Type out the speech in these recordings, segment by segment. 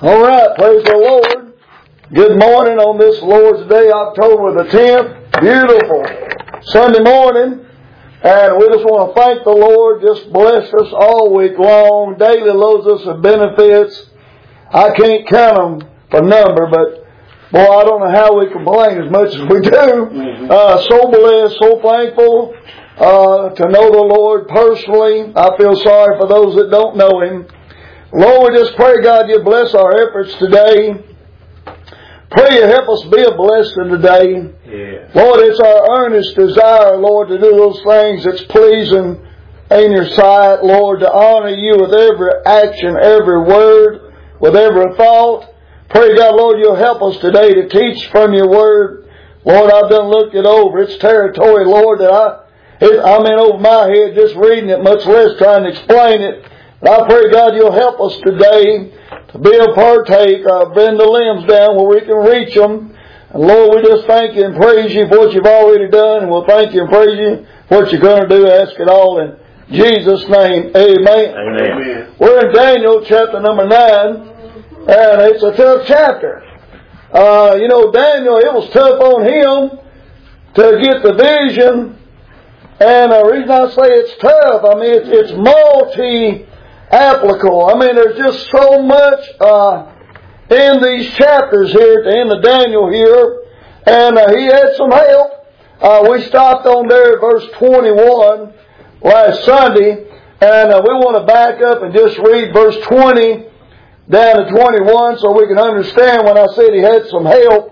All right, praise the Lord. Good morning on this Lord's Day, October the 10th. Beautiful Sunday morning. And we just want to thank the Lord. Just bless us all week long. Daily loads us of benefits. I can't count them for number, but boy, I don't know how we complain as much as we do. So blessed, so thankful to know the Lord personally. I feel sorry for those that don't know Him. Lord, we just pray, God, you bless our efforts today. Pray you help us be a blessing today. Yeah. Lord, it's our earnest desire, Lord, to do those things that's pleasing in your sight, Lord, to honor you with every action, every word, with every thought. Pray, God, Lord, you'll help us today to teach from your word. Lord, I've done looked it over. It's territory, Lord, that I'm in over my head just reading it, much less trying to explain it. I pray, God, you'll help us today to be a partake, bend the limbs down where we can reach them. And Lord, we just thank you and praise you for what you've already done, and we'll thank you and praise you for what you're going to do. Ask it all in Jesus' name. Amen. Amen. We're in Daniel chapter number 9, and it's a tough chapter. Daniel, it was tough on him to get the vision. And the reason I say it's tough, it's multi-applicable. There's just so much in these chapters here at the end of Daniel here. And he had some help. We stopped on there at verse 21 last Sunday. And we want to back up and just read verse 20 down to 21 so we can understand when I said he had some help.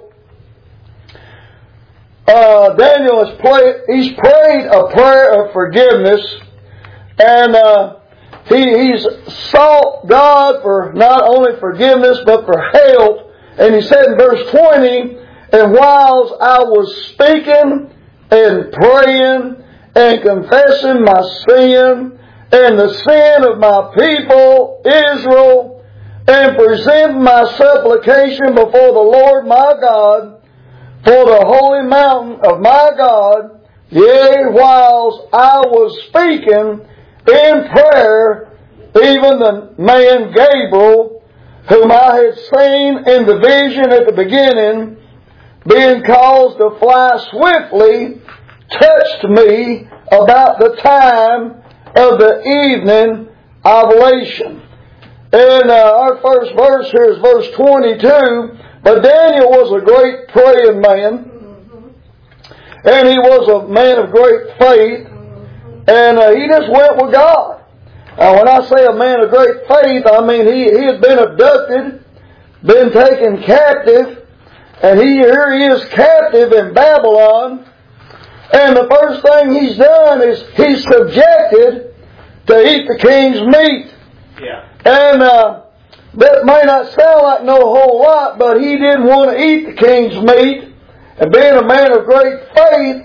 Daniel he's prayed a prayer of forgiveness, and he's sought God for not only forgiveness but for help. And he said in verse 20, "And whiles I was speaking and praying and confessing my sin and the sin of my people Israel, and presenting my supplication before the Lord my God, for the holy mountain of my God, yea, whiles I was speaking in prayer, even the man Gabriel, whom I had seen in the vision at the beginning, being caused to fly swiftly, touched me about the time of the evening oblation." And our first verse here is verse 22. But Daniel was a great praying man, and he was a man of great faith, and he just went with God. When I say a man of great faith, he had been abducted, been taken captive, and here he is captive in Babylon, and the first thing he's done is he's subjected to eat the king's meat. Yeah. And that may not sound like no whole lot, but he didn't want to eat the king's meat. And being a man of great faith,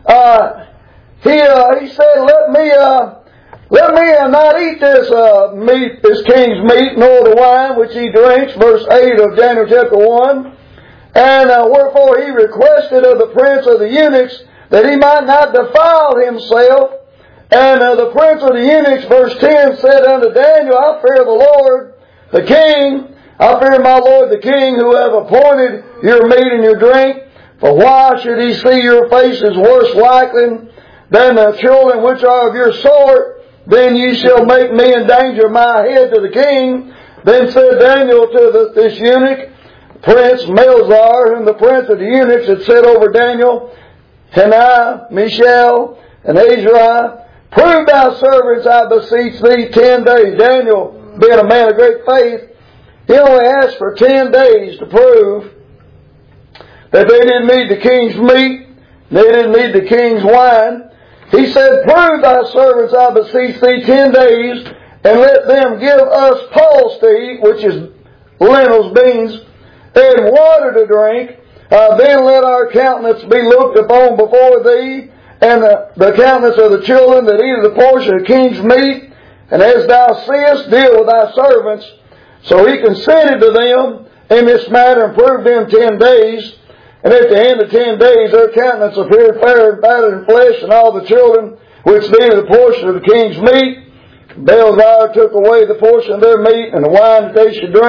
he said, "Let me not eat this meat, this king's meat, nor the wine which he drinks." Verse 8 of Daniel chapter 1. And wherefore he requested of the prince of the eunuchs that he might not defile himself. And the prince of the eunuchs, verse 10, said unto Daniel, "I fear the Lord the king, I fear my lord the king, who have appointed your meat and your drink. For why should he see your faces worse likely than the children which are of your sort? Then ye shall make me endanger my head to the king." Then said Daniel to this eunuch, Prince Melzar, whom the prince of the eunuchs had set over Daniel, "Hananiah, Mishael, and Azariah, prove thy servants, I beseech thee, 10 days. Daniel, being a man of great faith, he only asked for 10 days to prove that they didn't need the king's meat, they didn't need the king's wine. He said, "Prove thy servants, I beseech thee, 10 days, and let them give us pulse to eat," which is lentils, beans, "and water to drink. Then let our countenance be looked upon before thee, and the countenance of the children that eat of the portion of the king's meat. And as thou seest, deal with thy servants." So he consented to them in this matter and proved them 10 days. And at the end of 10 days, their countenance appeared fair and fatted in flesh, and all the children which needed a portion of the king's meat. Belshazzar took away the portion of their meat and the wine that they should drink,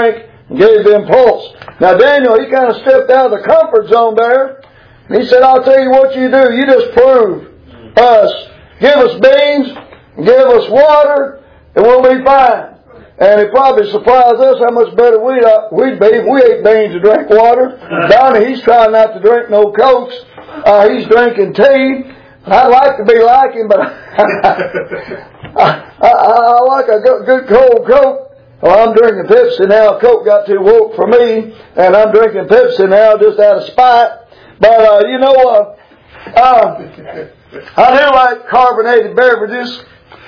and gave the impulse. Now Daniel, he kind of stepped out of the comfort zone there. And he said, I'll tell you what you do. You just prove us. Give us beans, and give us water, and we'll be fine. And it probably surprised us how much better we'd be if we ate beans and drank water. Donnie, he's trying not to drink no Cokes. He's drinking tea. I'd like to be like him, but I like a good cold Coke. Well, I'm drinking Pepsi now. Coke got too woke for me, and I'm drinking Pepsi now just out of spite. But, I do like carbonated beverages.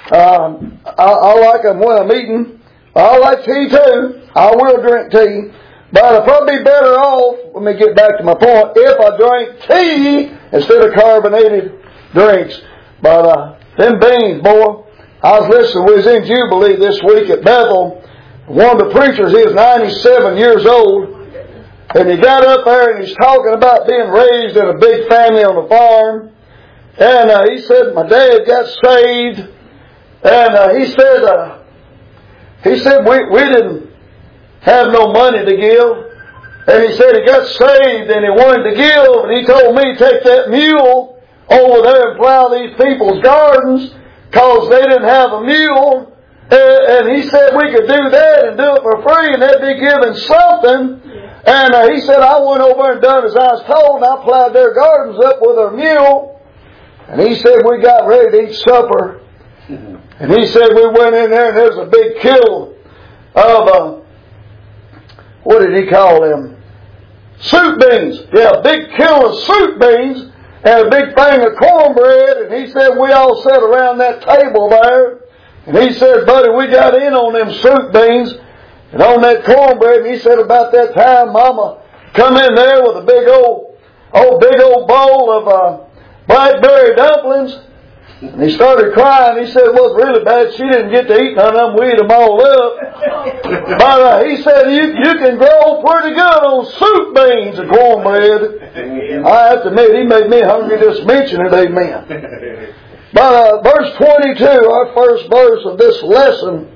I like them when I'm eating. I like tea too. I will drink tea. But I'd probably be better off, let me get back to my point, if I drank tea instead of carbonated drinks. But them beans, boy, I was listening, we was in Jubilee this week at Bethel. One of the preachers, he was 97 years old. And he got up there and he's talking about being raised in a big family on a farm. And he said, my dad got saved. And he said we didn't have no money to give. And he said he got saved and he wanted to give. And he told me, take that mule over there and plow these people's gardens because they didn't have a mule. And he said we could do that and do it for free and they'd be giving something. And he said I went over and done as I was told and I plowed their gardens up with a mule. And he said we got ready to eat supper. And he said we went in there and there was a big kiln of, what did he call them? Soup beans. Yeah, a big kiln of soup beans and a big thing of cornbread. And he said we all sat around that table there. And he said, buddy, we got in on them soup beans and on that cornbread. And he said about that time, Mama come in there with a big old bowl of blackberry dumplings. And he started crying. He said it was really bad. She didn't get to eat none of them. We ate them all up. But he said you can grow pretty good on soup beans and cornbread. I have to admit, he made me hungry just mentioning it. Amen. But verse 22, our first verse of this lesson,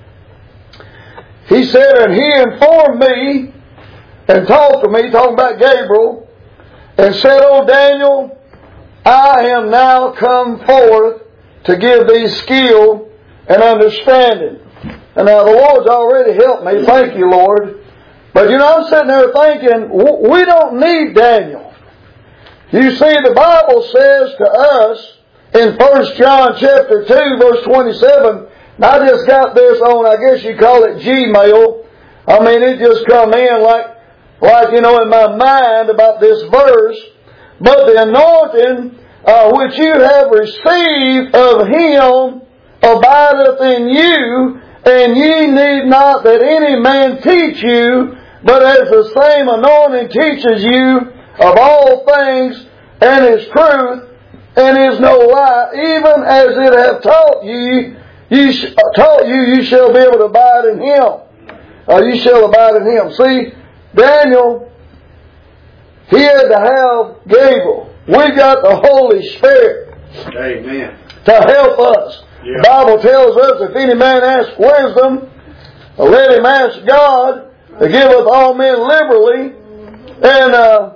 he said, and he informed me and talked to me, talking about Gabriel, and said, O Daniel, I am now come forth to give thee skill and understanding. And now the Lord's already helped me. Thank you, Lord. But I'm sitting there thinking, we don't need Daniel. You see, the Bible says to us in 1 John chapter 2, verse 27, and I just got this on, I guess you call it Gmail. I mean, it just come in like in my mind about this verse. But the anointing which you have received of Him abideth in you, and ye need not that any man teach you, but as the same anointing teaches you of all things, and is truth, and is no lie, even as it hath taught you, you shall be able to abide in Him. You shall abide in Him. See, Daniel, he had to have Gabriel. We got the Holy Spirit. Amen. To help us. Yeah. The Bible tells us if any man asks wisdom, let him ask God, to giveth all men liberally. And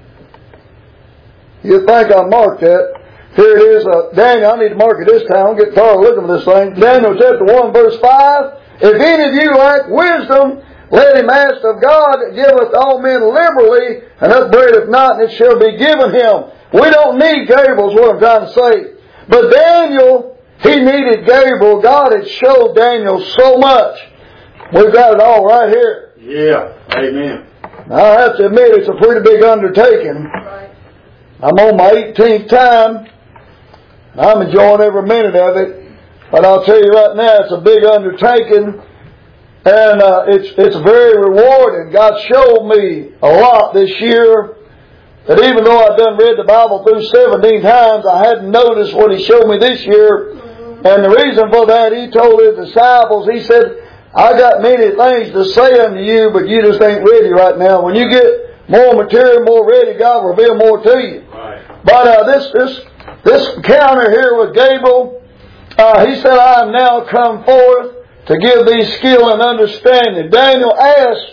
you think I marked that. Here it is. Daniel, I need to mark it this time. I'll get tired of looking at this thing. Daniel chapter 1 verse 5. If any of you lack wisdom, let him ask of God that giveth all men liberally, and upbraideth not, and it shall be given him. We don't need Gabriel is what I'm trying to say. But Daniel, he needed Gabriel. God had showed Daniel so much. We've got it all right here. Yeah. Amen. I have to admit it's a pretty big undertaking. I'm on my 18th time. I'm enjoying every minute of it. But I'll tell you right now, it's a big undertaking. And it's very rewarding. God showed me a lot this year. That even though I've done read the Bible through 17 times, I hadn't noticed what He showed me this year. And the reason for that, He told His disciples, He said, I got many things to say unto you, but you just ain't ready right now. When you get more material, more ready, God will reveal more to you. Right. But this encounter here with Gabriel, he said, I am now come forth to give thee skill and understanding. Daniel asked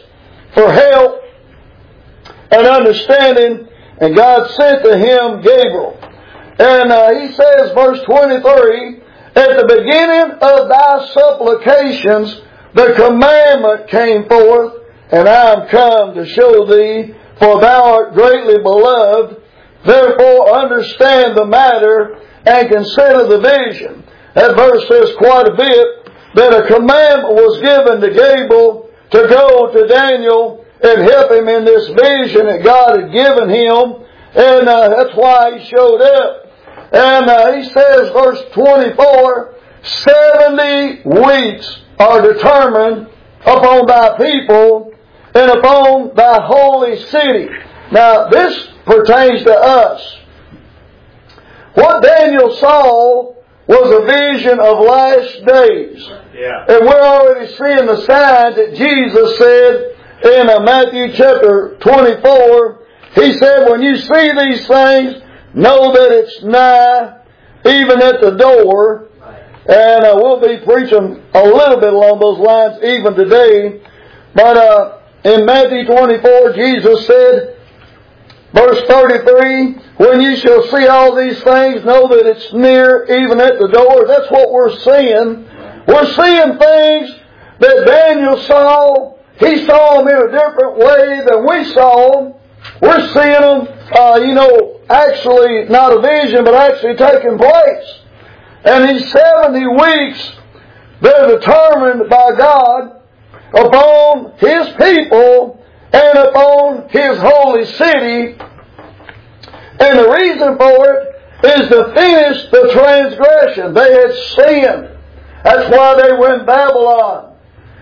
for help and understanding, and God sent to him Gabriel. And he says, verse 23, at the beginning of thy supplications, the commandment came forth, and I am come to show thee, for thou art greatly beloved. Therefore understand the matter and consider the vision. That verse says quite a bit, that a commandment was given to Gabriel to go to Daniel and help him in this vision that God had given him. And that's why he showed up. And he says, verse 24, 70 weeks are determined upon thy people and upon thy holy city. Now, this pertains to us. What Daniel saw was a vision of last days. Yeah. And we're already seeing the signs that Jesus said in Matthew chapter 24. He said, when you see these things, know that it's nigh, even at the door. And we'll be preaching a little bit along those lines even today. But in Matthew 24, Jesus said, verse 33, when you shall see all these things, know that it's near, even at the door. That's what we're seeing. We're seeing things that Daniel saw. He saw them in a different way than we saw them. We're seeing them, actually not a vision, but actually taking place. And these 70 weeks, they're determined by God upon His people and upon His holy city. And the reason for it is to finish the transgression. They had sinned. That's why they were in Babylon.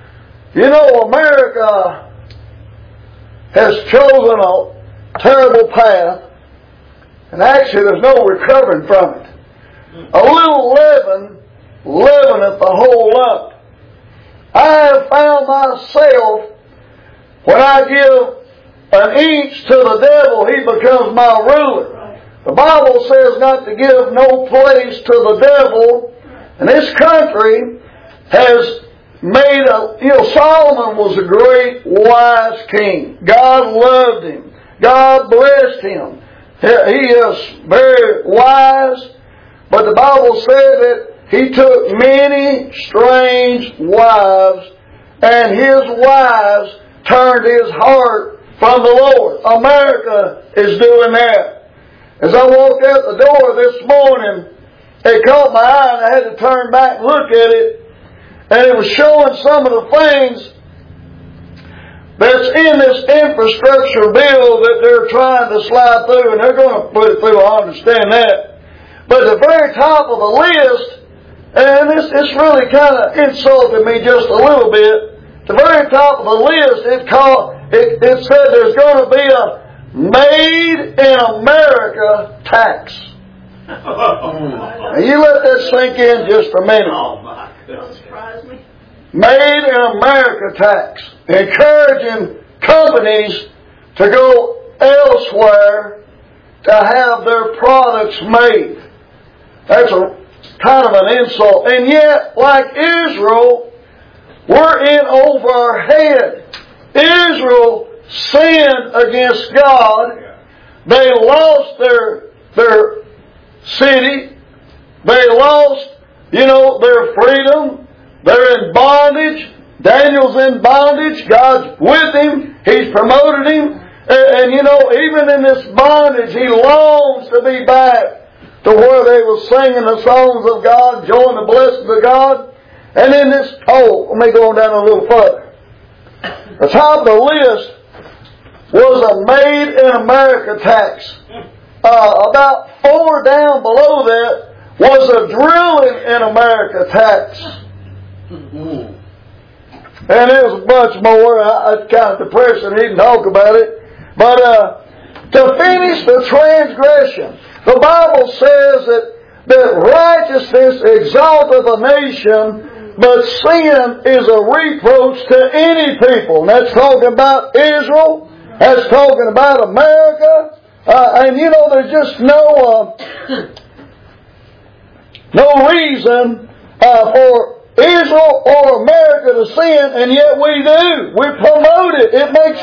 America has chosen a terrible path, and actually there's no recovering from it. A little leaven leaveneth the whole lump. I have found myself, when I give an inch to the devil, he becomes my ruler. The Bible says not to give no place to the devil. And this country has made Solomon was a great, wise king. God loved him. God blessed him. He is very wise. But the Bible said that he took many strange wives, and his wives turned his heart from the Lord. America is doing that. As I walked out the door this morning, it caught my eye and I had to turn back and look at it. And it was showing some of the things that's in this infrastructure bill that they're trying to slide through. And they're going to put it through, I understand that. But at the very top of the list, and this really kind of insulted me just a little bit. The very top of the list, it said there's going to be a Made in America tax. Now you let that sink in just a minute. Oh my Don't surprise me. Made in America tax. Encouraging companies to go elsewhere to have their products made. That's a kind of an insult. And yet, like Israel, we're in over our head. Israel sinned against God. They lost their city. They lost, their freedom. They're in bondage. Daniel's in bondage. God's with him. He's promoted him. And even in this bondage, he longs to be back to where they were singing the songs of God, enjoying the blessings of God. And in this, let me go on down a little further. The top of the list was a Made in America tax. About 4 down below that was a Drilling in America tax. And there was a bunch more. It's kind of depressing to even talk about it. But to finish the transgression, the Bible says that righteousness exalteth a nation, but sin is a reproach to any people. And that's talking about Israel. That's talking about America. And there's just no reason for Israel or America to sin, and yet we do. We promote it. It makes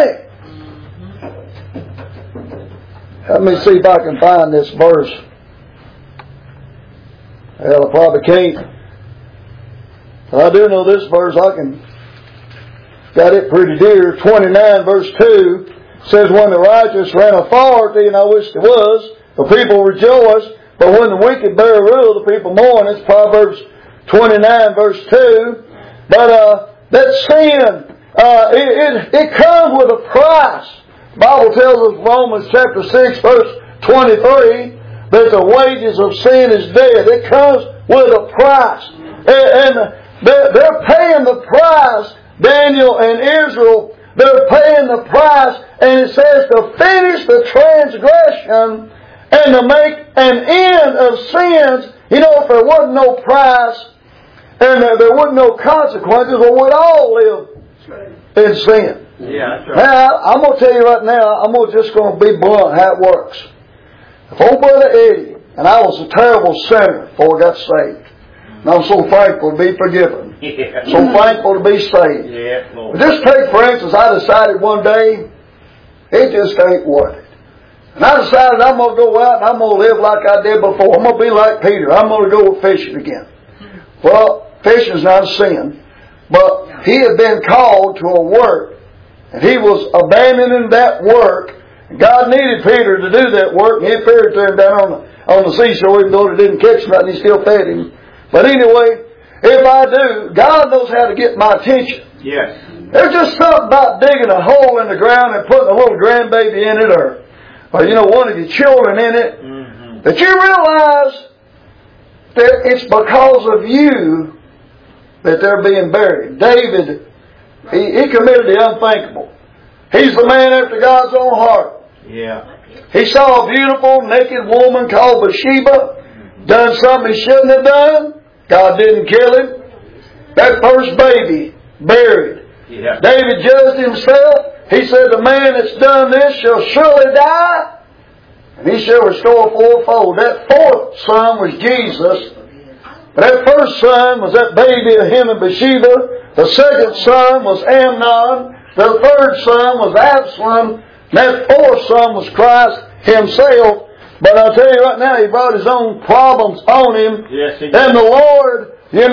money. Let me see if I can find this verse. Well, I probably can't. But I do know this verse. Got it pretty dear. 29 verse 2 says, when the righteous ran authority, and I wish there was, the people rejoice. But when the wicked bear rule, the people mourn. It's Proverbs 29 verse 2. But that sin, it comes with a price. The Bible tells us, Romans chapter 6 verse 23, that the wages of sin is death. It comes with a price. And they're paying the price, Daniel and Israel, they're paying the price, and it says to finish the transgression and to make an end of sins. You know, if there wasn't no price and there wasn't no consequences, well, we'd all live in sin. Yeah, that's right. Now, I'm going to tell you right now, I'm just going to be blunt how it works. If old Brother Eddie, and I was a terrible sinner before I got saved, and I'm so thankful to be forgiven. Yeah. So thankful to be saved. Yeah, Lord. But just take, for instance, I decided one day, it just ain't worth it. And I decided I'm going to go out and I'm going to live like I did before. I'm going to be like Peter. I'm going to go fishing again. Well, fishing's not a sin. But he had been called to a work. And he was abandoning that work. And God needed Peter to do that work. And he appeared to him down on the seashore, even though he didn't catch nothing, he still fed him. But anyway, if I do, God knows how to get my attention. Yes. There's just something about digging a hole in the ground and putting a little grandbaby in it, or one of your children in it, that you realize that it's because of you that they're being buried. David, he committed the unthinkable. He's the man after God's own heart. Yeah. He saw a beautiful naked woman called Bathsheba, done something he shouldn't have done. God didn't kill him. That first baby, buried. Yeah. David judged himself. He said, the man that's done this shall surely die, and he shall restore fourfold. That fourth son was Jesus. But that first son was that baby of him and Bathsheba. The second son was Amnon. The third son was Absalom. And that fourth son was Christ himself. But I'll tell you right now, he brought his own problems on him. Yes, he did. And the Lord, he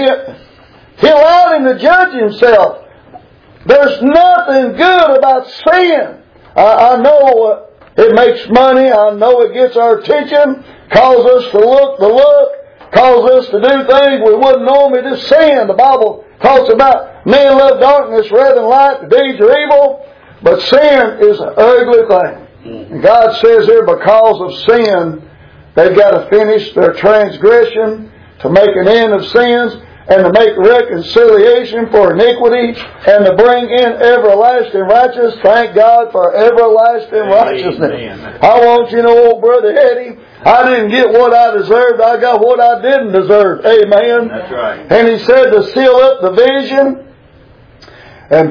allowed him to judge himself. There's nothing good about sin. I know it makes money. I know it gets our attention, causes us to look, causes us to do things we wouldn't normally do. Sin, the Bible talks about men love darkness rather than light. The deeds are evil. But sin is an ugly thing. And God says here, because of sin, they've got to finish their transgression, to make an end of sins, and to make reconciliation for iniquity, and to bring in everlasting righteousness. Thank God for everlasting righteousness. Amen. I want you to know, old Brother Eddie, I didn't get what I deserved. I got what I didn't deserve. Amen. That's right. And he said to seal up the vision and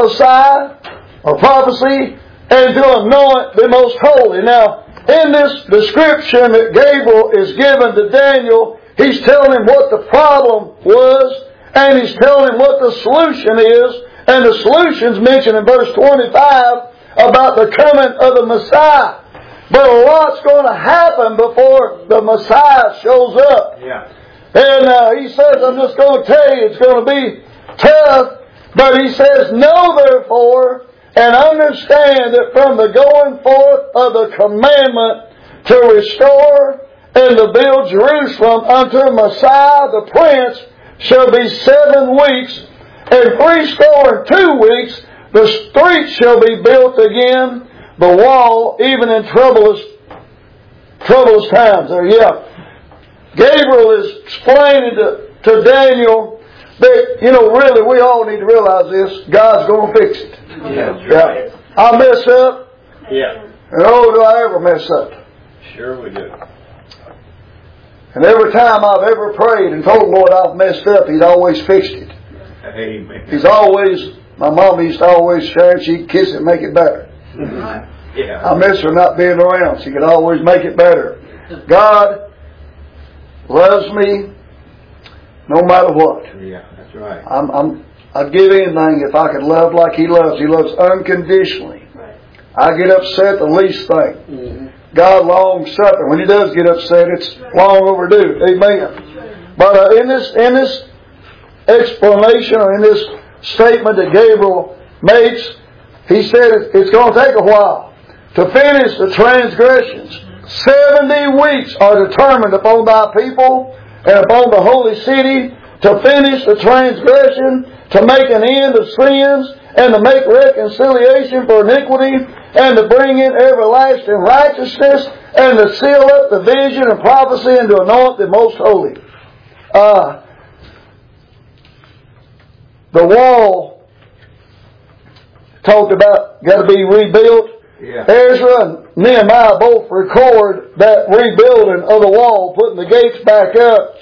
prophecy, and to anoint the most holy. Now, in this description that Gabriel is given to Daniel, he's telling him what the problem was, and he's telling him what the solution is, and the solution's mentioned in verse 25 about the coming of the Messiah. But a lot's going to happen before the Messiah shows up. Yeah. And he says, I'm just going to tell you, it's going to be tough, but he says, know therefore, and understand that from the going forth of the commandment to restore and to build Jerusalem unto Messiah the Prince shall be 7 weeks, and 62 weeks the street shall be built again, the wall, even in troublous times. Gabriel is explaining to Daniel that, really, we all need to realize this. God's going to fix it. Right. I mess up. Yeah. And do I ever mess up? Sure we do. And every time I've ever prayed and told the Lord I've messed up, He's always fixed it. Amen. He's always, my mom used to always share it, she'd kiss it and make it better. Yeah. I miss her not being around. She could always make it better. God loves me. no matter what. Yeah, that's right. I'd give anything if I could love like He loves. He loves unconditionally. Right. I get upset the least thing. Mm-hmm. God long suffering. When He does get upset, it's long overdue. Amen. But in this explanation, or in this statement that Gabriel makes, he said it's going to take a while to finish the transgressions. 70 weeks are determined upon thy people and upon the holy city to finish the transgression, to make an end of sins, and to make reconciliation for iniquity, and to bring in everlasting righteousness, and to seal up the vision and prophecy, and to anoint the most holy. The wall talked about got to be rebuilt. Yeah. Ezra and Nehemiah both record that rebuilding of the wall, putting the gates back up.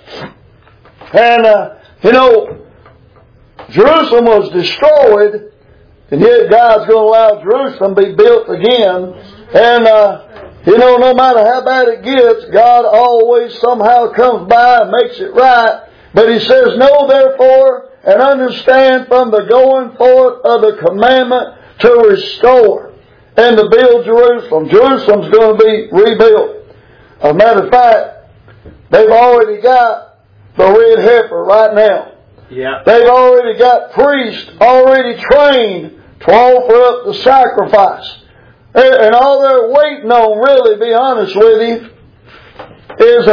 And, Jerusalem was destroyed, and yet God's going to allow Jerusalem to be built again. And, no matter how bad it gets, God always somehow comes by and makes it right. But He says, know therefore and understand from the going forth of the commandment to restore and to build Jerusalem. Jerusalem's going to be rebuilt. As a matter of fact, they've already got the red heifer right now. Yeah. They've already got priests already trained to offer up the sacrifice. And all they're waiting on, really, to be honest with you, is,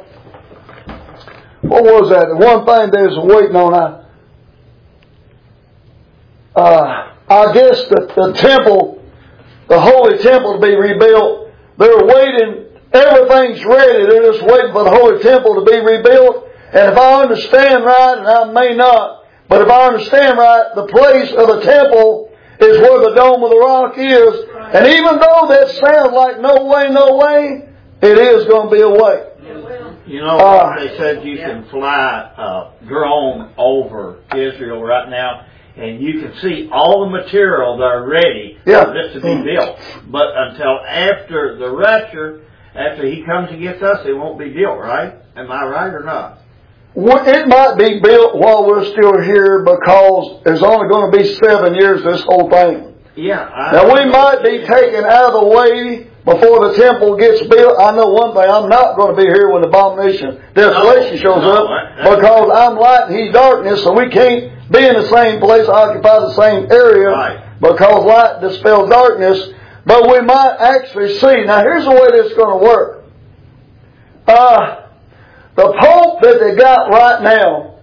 what was that? The one thing they're waiting on, I guess the temple, the holy temple to be rebuilt. They're waiting, everything's ready, they're just waiting for the holy temple to be rebuilt. And if I understand right, and I may not, but if I understand right, the place of the temple is where the Dome of the Rock is. And even though that sounds like no way, it is going to be a way. You know, they said you can fly a drone over Israel right now, and you can see all the material that are ready for this to be built. But until after the rapture, after He comes and gets us, it won't be built, right? Am I right or not? Well, it might be built while we're still here, because there's only going to be 7 years this whole thing. Yeah. Now we might be taken out of the way before the temple gets built. I know one thing, I'm not going to be here when the abomination desolation shows up, because I'm light and He's darkness, so we can't be in the same place, occupy the same area, because light dispels darkness. But we might actually see. Now here's the way this is going to work. The Pope that they got right now,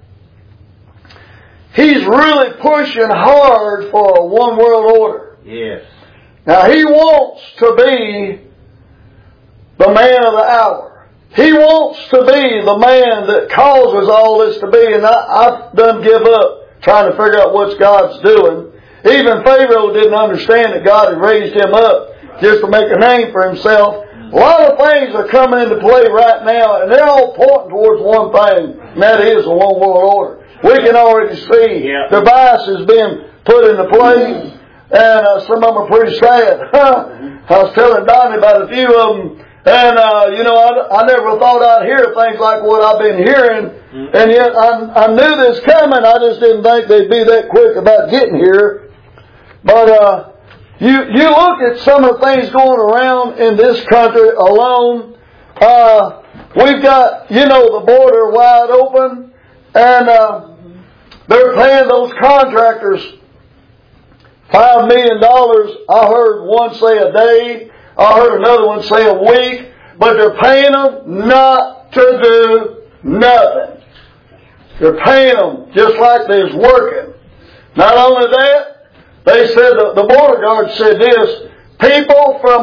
he's really pushing hard for a one world order. Yes. Now he wants to be the man of the hour. He wants to be the man that causes all this to be. And I've done give up trying to figure out what God's doing. Even Pharaoh didn't understand that God had raised him up just to make a name for himself. A lot of things are coming into play right now, and they're all pointing towards one thing, and that is the one world order. We can already see devices being put into play, and some of them are pretty sad. I was telling Donnie about a few of them, and I never thought I'd hear things like what I've been hearing, and yet I knew this coming. I just didn't think they'd be that quick about getting here. But you look at some of the things going around in this country alone. We've got, the border wide open, and they're paying those contractors $5 million. I heard one say a day. I heard another one say a week. But they're paying them not to do nothing. They're paying them just like they're working. Not only that, they said, the border guard said this, people from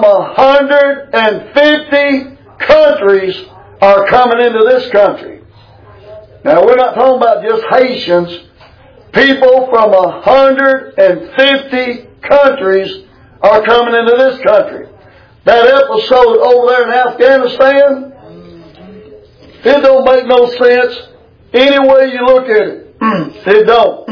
150 countries are coming into this country. Now, we're not talking about just Haitians. People from 150 countries are coming into this country. That episode over there in Afghanistan, it don't make no sense any way you look at it. It don't.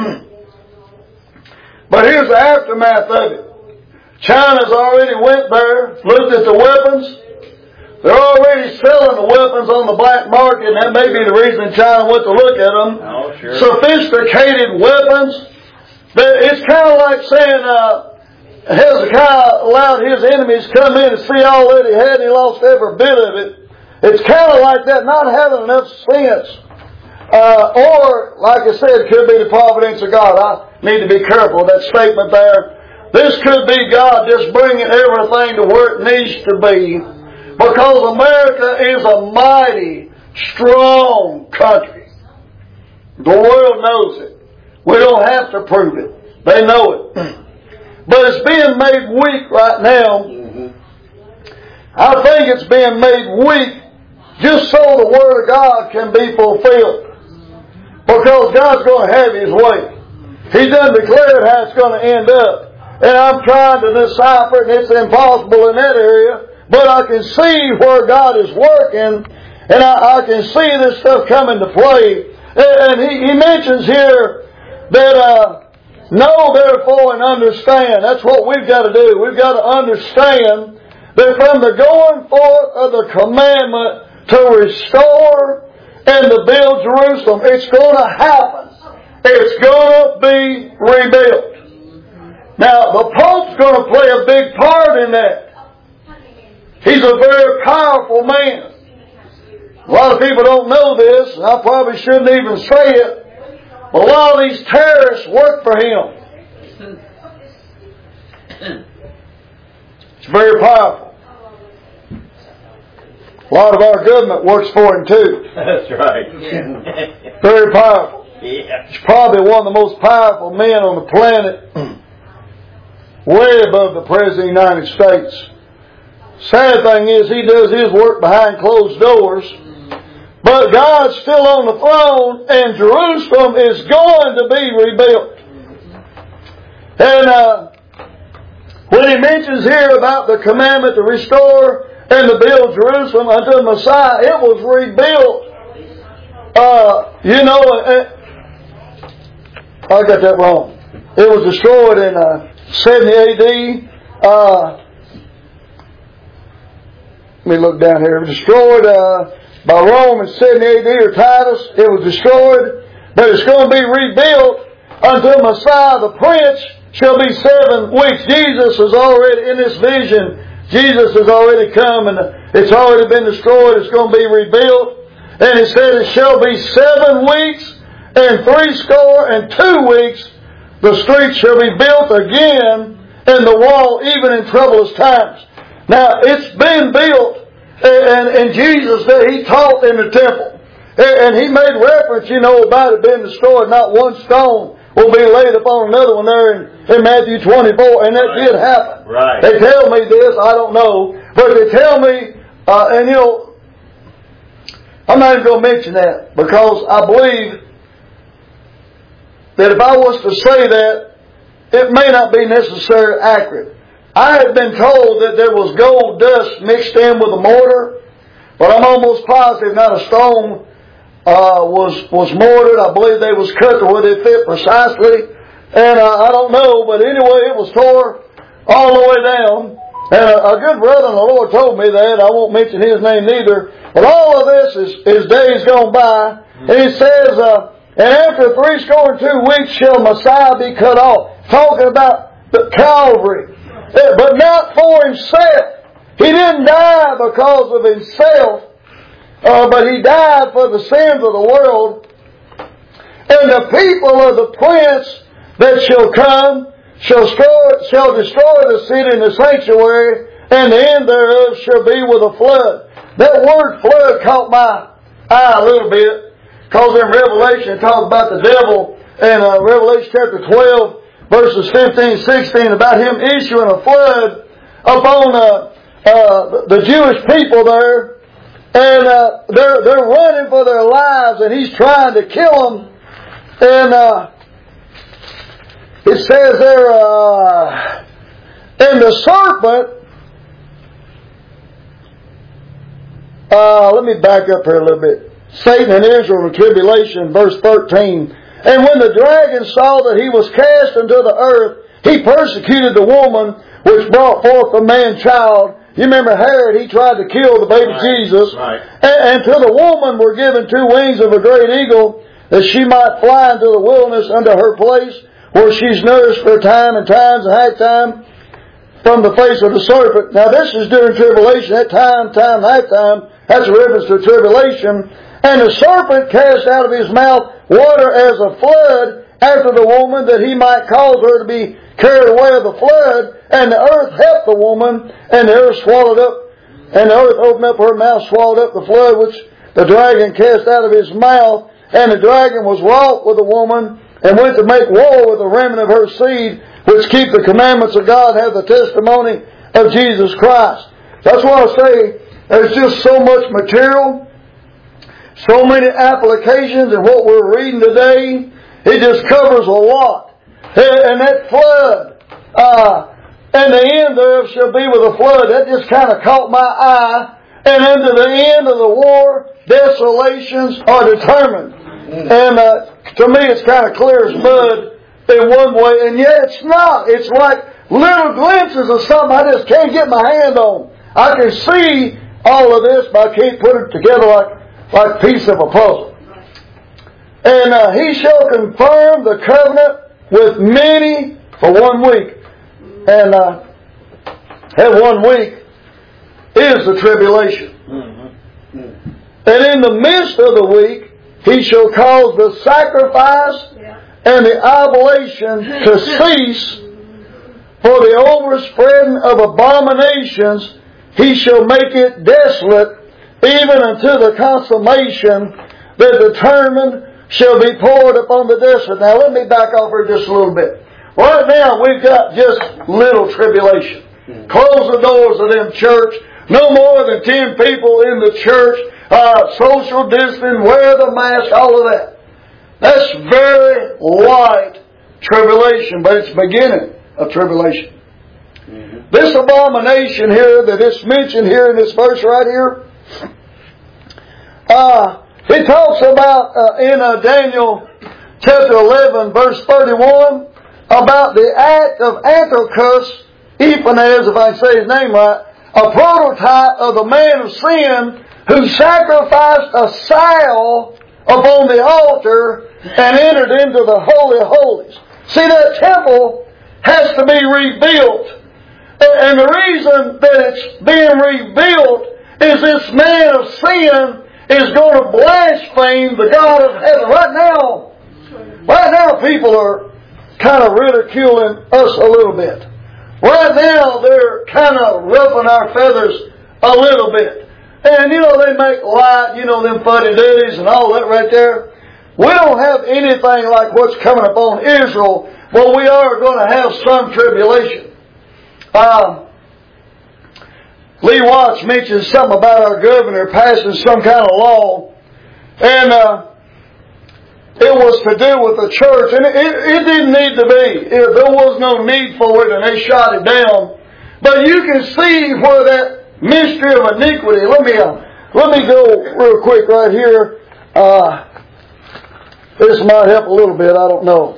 But here's the aftermath of it. China's already went there, looked at the weapons. They're already selling the weapons on the black market, and that may be the reason China went to look at them. Oh, sure. Sophisticated weapons. It's kind of like saying Hezekiah allowed his enemies to come in and see all that he had, and he lost every bit of it. It's kind of like that, not having enough sense. Or, like I said, it could be the providence of God. I need to be careful of that statement there. This could be God just bringing everything to where it needs to be. Because America is a mighty, strong country. The world knows it. We don't have to prove it. They know it. But it's being made weak right now. I think it's being made weak just so the Word of God can be fulfilled. Because God's going to have His way. He done declared how it's going to end up. And I'm trying to decipher it, and it's impossible in that area. But I can see where God is working, and I can see this stuff coming to play. And he mentions here that know therefore and understand. That's what we've got to do. We've got to understand that from the going forth of the commandment to restore and to build Jerusalem, it's going to happen. It's going to be rebuilt. Now, the Pope's going to play a big part in that. He's a very powerful man. A lot of people don't know this, and I probably shouldn't even say it, but a lot of these terrorists work for him. It's very powerful. A lot of our government works for him too. That's right. Very powerful. Yeah. He's probably one of the most powerful men on the planet, way above the President of the United States. Sad thing is, he does his work behind closed doors. But God's still on the throne, and Jerusalem is going to be rebuilt. And when he mentions here about the commandment to restore and to build Jerusalem unto the Messiah, it was rebuilt. I got that wrong. It was destroyed in 70 AD. Let me look down here. It was destroyed by Rome in 70 AD or Titus. It was destroyed. But it's going to be rebuilt until Messiah the Prince shall be 7 weeks. Jesus is already in this vision. Jesus has already come and it's already been destroyed. It's going to be rebuilt. And it says it shall be 7 weeks and 62 weeks. The street shall be built again and the wall even in troublous times. Now, it's been built, and Jesus, He taught in the temple. And He made reference, about it being destroyed. Not one stone will be laid upon another one there in Matthew 24. And that did happen. Right. They tell me this, I don't know. But they tell me, I'm not even going to mention that. Because I believe that if I was to say that, it may not be necessarily accurate. I had been told that there was gold dust mixed in with a mortar, but I'm almost positive not a stone was mortared. I believe they was cut to where they fit precisely, and I don't know, but anyway, it was tore all the way down. And a good brother in the Lord told me that. I won't mention his name neither. But all of this is days gone by, and he says, and after 62 weeks shall Messiah be cut off. Talking about the Calvary. But not for himself. He didn't die because of himself, but he died for the sins of the world. And the people of the Prince that shall come shall destroy the city and the sanctuary, and the end thereof shall be with a flood. That word flood caught my eye a little bit, because in Revelation it talks about the devil in Revelation chapter 12, verses 15, 16, about him issuing a flood upon the Jewish people there. And they're running for their lives, and he's trying to kill them. And it says there, and the serpent, let me back up here a little bit. Satan and Israel in tribulation, verse 13. And when the dragon saw that he was cast into the earth, he persecuted the woman which brought forth the man-child, You remember Herod, he tried to kill the baby Jesus. Right. And to the woman were given 2 wings of a great eagle, that she might fly into the wilderness unto her place, where she's nourished for a time and times and half time from the face of the serpent. Now this is during tribulation. That time, half time, that's a reference to tribulation. And the serpent cast out of his mouth water as a flood after the woman, that he might cause her to be carried away of the flood. And the earth helped the woman, and the earth swallowed up, and the earth opened up her mouth, swallowed up the flood which the dragon cast out of his mouth. And the dragon was wroth with the woman, and went to make war with the remnant of her seed, which keep the commandments of God, have the testimony of Jesus Christ. That's why I say there's just so much material, so many applications in what we're reading today. It just covers a lot. And that flood, and the end thereof shall be with a flood. That just kind of caught my eye. And unto the end of the war, desolations are determined. And to me, it's kind of clear as mud in one way, and yet it's not. It's like little glimpses of something I just can't get my hand on. I can see all of this, but I can't put it together like a piece of a puzzle. And he shall confirm the covenant with many for 1 week. And that 1 week is the tribulation. And in the midst of the week, he shall cause the sacrifice and the oblation to cease, for the overspreading of abominations. He shall make it desolate, even unto the consummation that determined shall be poured upon the desolate. Now let me back off here just a little bit. Right now we've got just little tribulation. Close the doors of them church. No more than 10 people in the church. Social distancing, wear the mask, all of that. That's very light tribulation, but it's the beginning of tribulation. This abomination here that is mentioned here in this verse right here, it talks about in Daniel chapter 11 verse 31 about the act of Antiochus Ephanes, if I say his name right, a prototype of the man of sin who sacrificed a sow upon the altar and entered into the Holy of Holies. See, that temple has to be rebuilt. And the reason that it's being rebuilt is this man of sin is going to blaspheme the God of heaven. Right now people are kind of ridiculing us a little bit. Right now they're kind of ruffling our feathers a little bit. And they make light, them fuddy-duddies and all that right there. We don't have anything like what's coming upon Israel, but we are going to have some tribulation. Lee Watts mentions something about our governor passing some kind of law, and it was to do with the church, and it didn't need to be. There was no need for it, and they shot it down. But you can see where that mystery of iniquity. Let me go real quick right here. This might help a little bit. I don't know.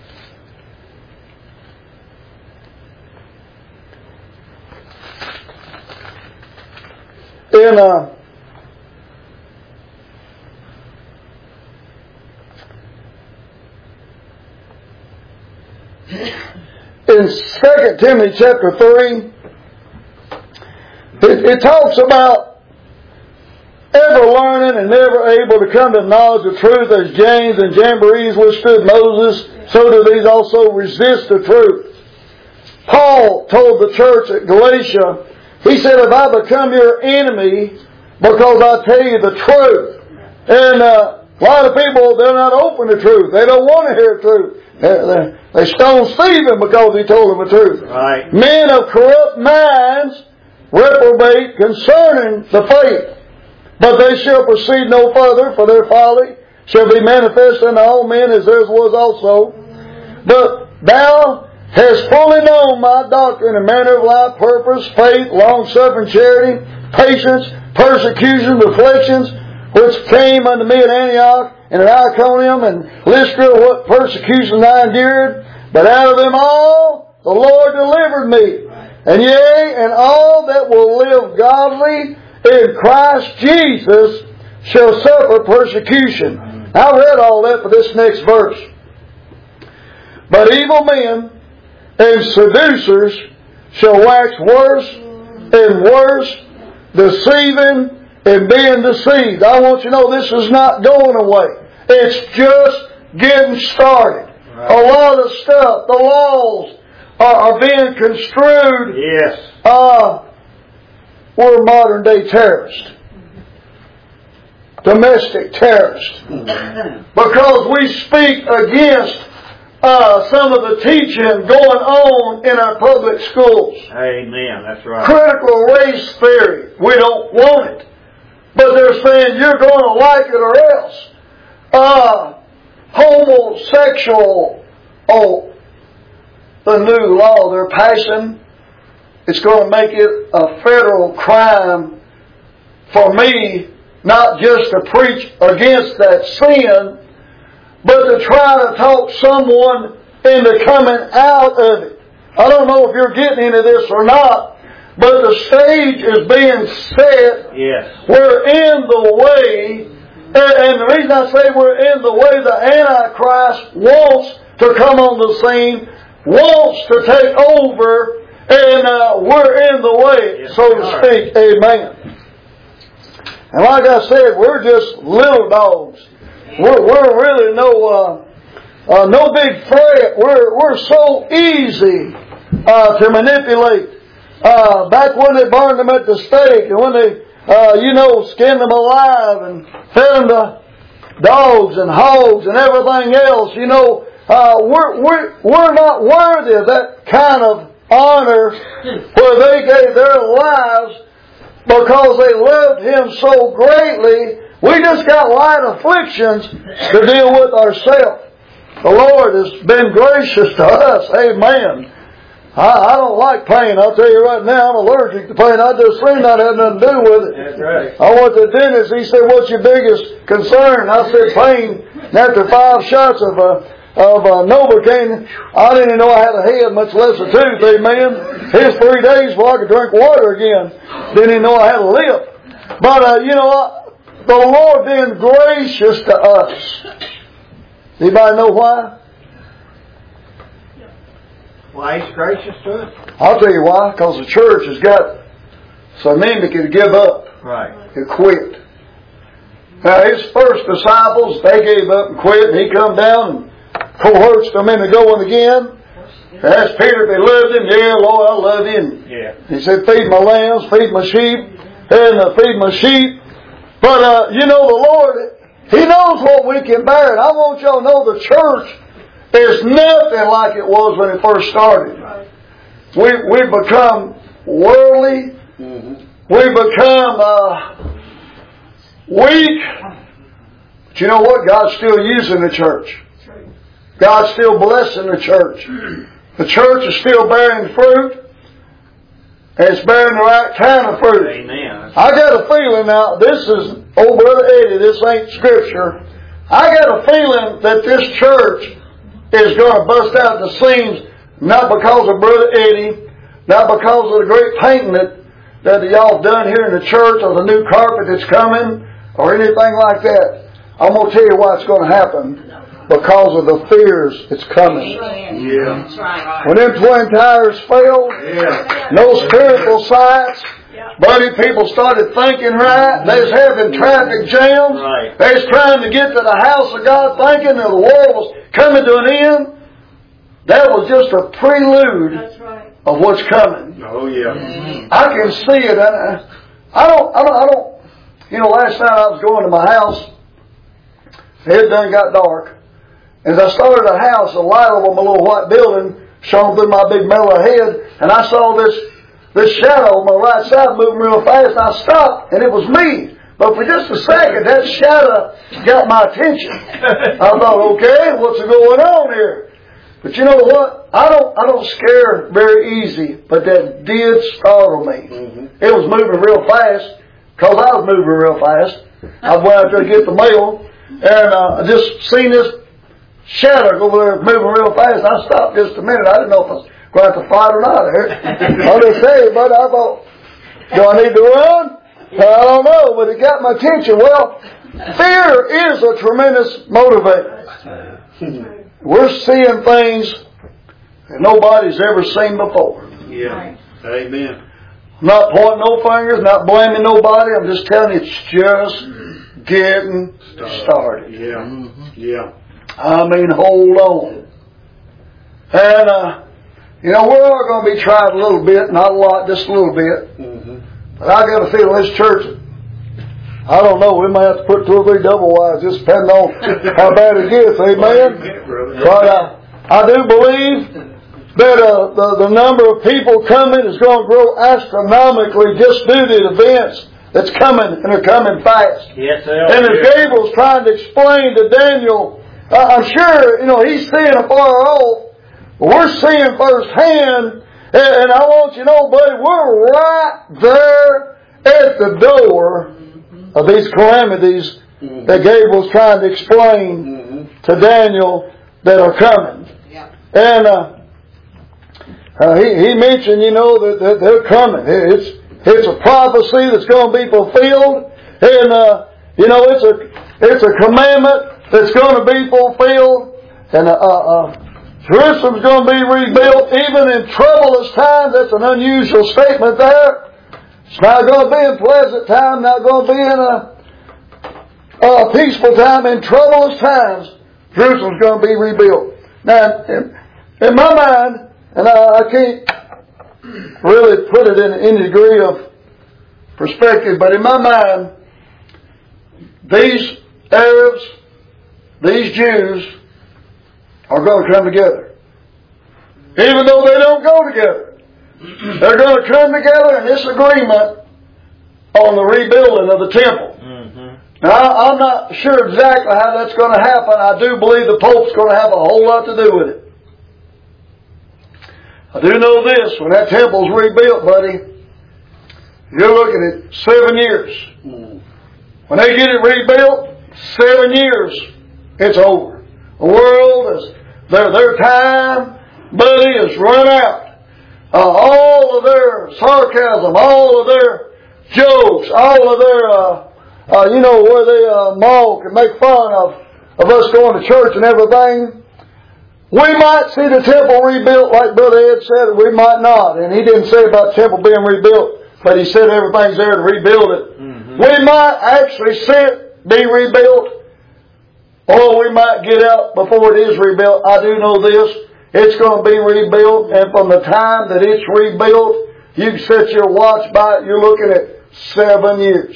In 2 Timothy chapter 3, it talks about ever learning and never able to come to the knowledge of truth, as James and Jambres withstood Moses, so do these also resist the truth. Paul told the church at Galatia, he said, if I become your enemy because I tell you the truth. And a lot of people, they're not open to truth. They don't want to hear truth. They stoned Stephen because he told them the truth. Right. Men of corrupt minds reprobate concerning the faith. But they shall proceed no further, for their folly shall be manifest unto all men, as theirs was also. But thou hast fully known my doctrine and manner of life, purpose, faith, long-suffering, charity, patience, persecutions, afflictions, which came unto me at Antioch and at Iconium and Lystra, what persecutions I endured. But out of them all the Lord delivered me. And yea, and all that will live godly in Christ Jesus shall suffer persecution. I read all that for this next verse. But evil men and seducers shall wax worse and worse, deceiving and being deceived. I want you to know this is not going away. It's just getting started. Right. A lot of stuff, the laws are being construed. Yes. We're modern day terrorists. Domestic terrorists. Because we speak against some of the teaching going on in our public schools. Amen. That's right. Critical race theory. We don't want it. But they're saying you're going to like it or else. Homosexual. The new law they're passing. It's going to make it a federal crime for me not just to preach against that sin, but to try to talk someone into coming out of it. I don't know if you're getting into this or not, but the stage is being set. Yes. We're in the way, and the reason I say we're in the way, the Antichrist wants to come on the scene, wants to take over, and we're in the way, yes, so to speak. Amen. And like I said, we're just little dogs. We're really no big threat. We're so easy to manipulate. Back when they burned them at the stake, and when they skinned them alive and fed them to dogs and hogs and everything else, we're not worthy of that kind of honor where they gave their lives because they loved Him so greatly. We just got light afflictions to deal with ourselves. The Lord has been gracious to us. Amen. I don't like pain. I'll tell you right now, I'm allergic to pain. I just seen that had nothing to do with it. That's right. I went to the dentist. He said, "What's your biggest concern?" I said, "Pain." And after 5 shots of Novocaine, I didn't even know I had a head, much less a tooth. Amen. It was 3 days before I could drink water again. Didn't even know I had a lip. But the Lord being gracious to us. Anybody know why? Why He's gracious to us? I'll tell you why. Because the church has got so many that can give up. Right. And quit. Now His first disciples, they gave up and quit, and He come down and coerced them into going again. Asked Peter if he loved Him. "Yeah, Lord, I love Him." Yeah. He said, "Feed my lambs, feed my sheep, and feed my sheep." But the Lord, He knows what we can bear. And I want y'all to know the church is nothing like it was when it first started. We've become worldly. We've become weak. But you know what? God's still using the church. God's still blessing the church. The church is still bearing fruit. And it's bearing the right kind of fruit. Amen. I got a feeling now, this is, Brother Eddie, this ain't Scripture. I got a feeling that this church is going to bust out the seams, not because of Brother Eddie, not because of the great painting that y'all done here in the church, or the new carpet that's coming, or anything like that. I'm going to tell you why it's going to happen. Because of the fears that's coming. Yeah. That's right. When them twin tires failed, no spiritual sights, buddy, people started thinking right. They was having traffic jams. Right. They was trying to get to the house of God thinking that the world was coming to an end. That was just a prelude of what's coming. Oh, yeah. I can see it. I don't, last night I was going to my house. It done got dark. As I started the house, the light over my little white building shone through my big mellow head, and I saw this shadow on my right side moving real fast, and I stopped, and it was me. But for just a second, that shadow got my attention. I thought, okay, what's going on here? But you know what? I don't scare very easy, but that did startle me. It was moving real fast, because I was moving real fast. I went out there to get the mail, and I just seen this shadow over there moving real fast. I stopped just a minute. I didn't know if I was going to have to fight or not. I'll just tell you, but I thought, do I need to run? I don't know, but it got my attention. Well, fear is a tremendous motivator. We're seeing things that nobody's ever seen before. Yeah. Amen. I'm not pointing no fingers, not blaming nobody. I'm just telling you, it's just getting started. Yeah. Yeah. I mean, hold on. And, we're all going to be tried a little bit, not a lot, just a little bit. Mm-hmm. But I got a feeling this church, I don't know, we might have to put 2 or 3 double wides, just depending on how bad it gets, amen? But I do believe that the number of people coming is going to grow astronomically just due to the events that's coming, and they're coming fast. Yes, and as Gabriel's trying to explain to Daniel, I'm sure, he's seeing afar off, but we're seeing firsthand, and I want you to know, buddy, we're right there at the door of these calamities that Gabriel's trying to explain to Daniel that are coming. Yeah. And he mentioned, that they're coming. It's a prophecy that's going to be fulfilled, and it's a commandment that's going to be fulfilled, and Jerusalem's going to be rebuilt even in troublous times. That's an unusual statement there. It's not going to be in pleasant time, not going to be in a peaceful time. In troublous times, Jerusalem's going to be rebuilt. Now, in my mind, and I can't really put it in any degree of perspective, but in my mind, these Arabs, these Jews, are going to come together. Even though they don't go together. They're going to come together in this agreement on the rebuilding of the temple. Mm-hmm. Now, I'm not sure exactly how that's going to happen. I do believe the Pope's going to have a whole lot to do with it. I do know this, when that temple's rebuilt, buddy, you're looking at 7 years. Mm. When they get it rebuilt, 7 years, it's over. The world is, their time, buddy, is run out. All of their sarcasm, all of their jokes, all of their, where they mock and make fun of us going to church and everything. We might see the temple rebuilt like Brother Ed said, we might not. And he didn't say about the temple being rebuilt, but he said everything's there to rebuild it. Mm-hmm. We might actually see it be rebuilt, or we might get out before it is rebuilt. I do know this. It's going to be rebuilt, and from the time that it's rebuilt, you can set your watch by it, you're looking at 7 years.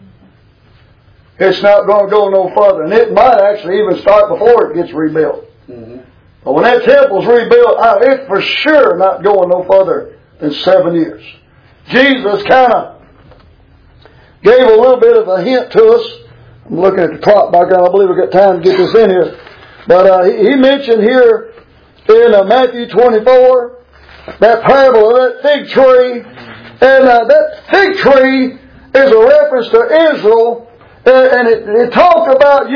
It's not going to go no further. And it might actually even start before it gets rebuilt. Mm-hmm. But when that temple's rebuilt, it's for sure not going no further than 7 years. Jesus kind of gave a little bit of a hint to us. I'm looking at the clock back there. I believe we've got time to get this in here. But he mentioned here in Matthew 24 that parable of that fig tree. And that fig tree is a reference to Israel. And it talks about,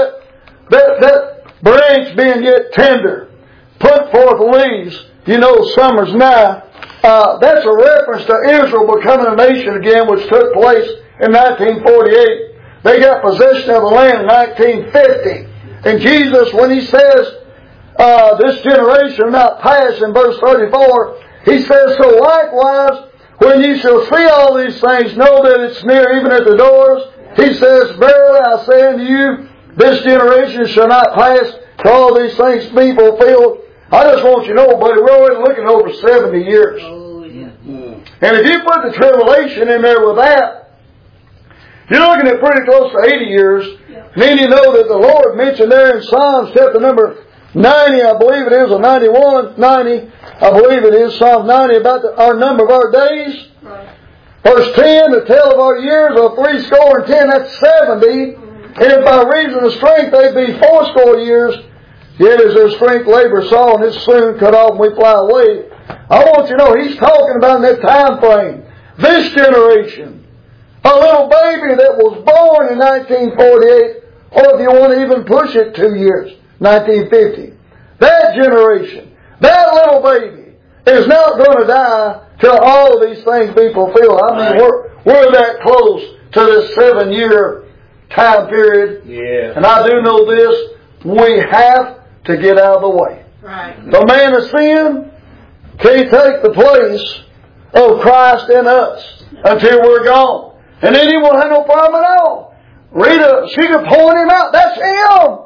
that branch being yet tender, put forth leaves, summer's nigh. That's a reference to Israel becoming a nation again, which took place in 1948. They got possession of the land in 1950. And Jesus, when he says, this generation not pass in verse 34, he says, so likewise, when you shall see all these things, know that it's near, even at the doors. He says, verily I say unto you, this generation shall not pass till all these things be fulfilled. I just want you to know, buddy, we're already looking over 70 years. Oh, yeah. And if you put the tribulation in there with that, you're looking at pretty close to 80 years. Yeah. And then you know that the Lord mentioned there in Psalms chapter number 90, I believe it is, or 91, 90, I believe it is, Psalm 90, about our number of our days. Right. Verse 10, the tale of our years are 70, that's 70. And if by reason of strength they be 80 years, yet is their strength labor saw, and it's soon cut off and we fly away. I want you to know, he's talking about in that time frame. This generation, a little baby that was born in 1948, or if you want to even push it 2 years, 1950. That generation, that little baby, is not going to die till all these things be fulfilled. I mean, we're that close to this 7-year time period. Yeah. And I do know this, we have to get out of the way. Right. The man of sin can't take the place of Christ in us until we're gone. And then he won't have no problem at all. Rita, she could point him out. That's him.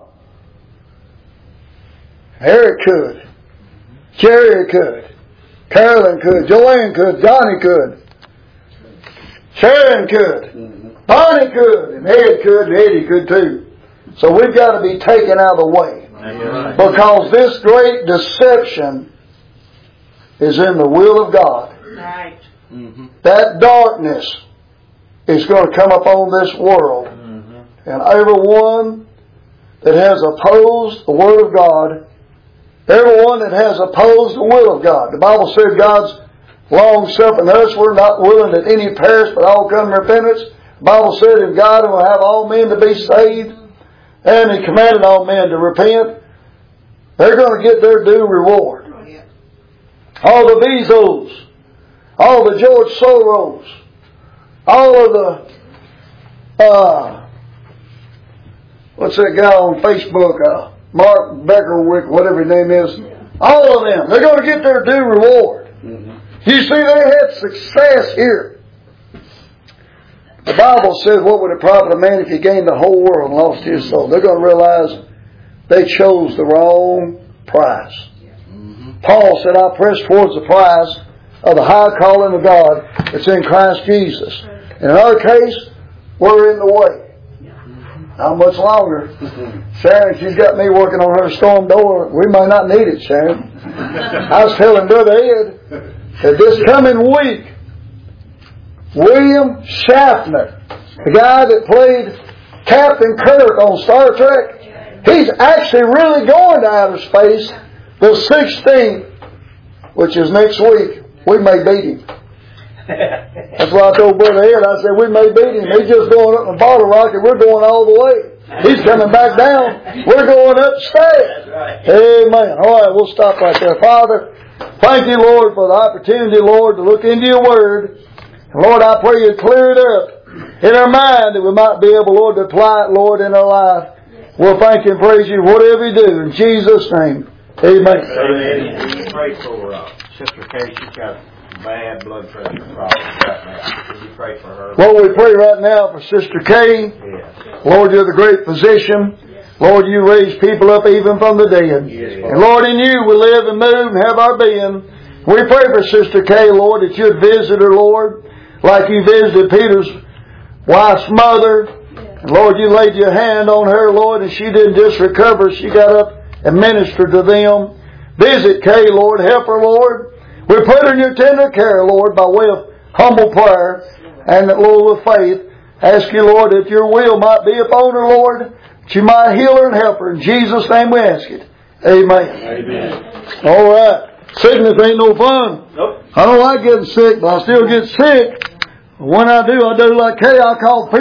Eric could. Jerry could. Carolyn could. Joanne could. Johnny could. Sharon could. Bonnie could. And Ed could. And Eddie could too. So we've got to be taken out of the way. Because this great deception is in the will of God. Right. That darkness is going to come upon this world. And everyone that has opposed the Word of God, everyone that has opposed the will of God. The Bible said God's long-suffering us. We're not willing that any perish, but all come to repentance. The Bible said in God will have all men to be saved. And He commanded all men to repent. They're going to get their due reward. All the Bezos, all the George Soros, all of the, what's that guy on Facebook, Mark Beckerwick, whatever his name is, all of them, they're going to get their due reward. You see, they had success here. The Bible says, what would it profit a man if he gained the whole world and lost his soul? They're going to realize they chose the wrong prize. Paul said, I press towards the prize of the high calling of God that's in Christ Jesus. And in our case, we're in the way. How much longer? Sharon, she's got me working on her storm door. We may not need it, Sharon. I was telling Brother Ed that this coming week, William Shatner, the guy that played Captain Kirk on Star Trek, he's actually really going to outer space the 16th, which is next week. We may beat him. That's why I told Brother Ed, I said, we may beat him. He's just going up in the bottle rocket. We're going all the way. He's coming back down. We're going up to stay. Right. Amen. All right, we'll stop right there. Father, thank you, Lord, for the opportunity, Lord, to look into your word. And Lord, I pray you clear it up in our mind that we might be able, Lord, to apply it, Lord, in our life. We'll thank you and praise you whatever you do. In Jesus' name, amen. Amen. Pray for Sister Kay. She's got bad blood pressure problems right now. Could you pray for her? Lord, we pray right now for Sister Kay. Yes. Lord, you're the great physician. Lord, you raise people up even from the dead. Yes. And Lord, in you we live and move and have our being. We pray for Sister Kay, Lord, that you'd visit her, Lord, like you visited Peter's wife's mother. And Lord, you laid your hand on her, Lord, and she didn't just recover. She got up and ministered to them. Visit Kay, Lord. Help her, Lord. We put her in your tender care, Lord, by way of humble prayer and, Lord, with faith. Ask you, Lord, that your will might be upon her, Lord, that you might heal her and help her. In Jesus' name we ask it. Amen. Amen. All right. Sickness ain't no fun. Nope. I don't like getting sick, but I still get sick. When I do like Kay, I call people.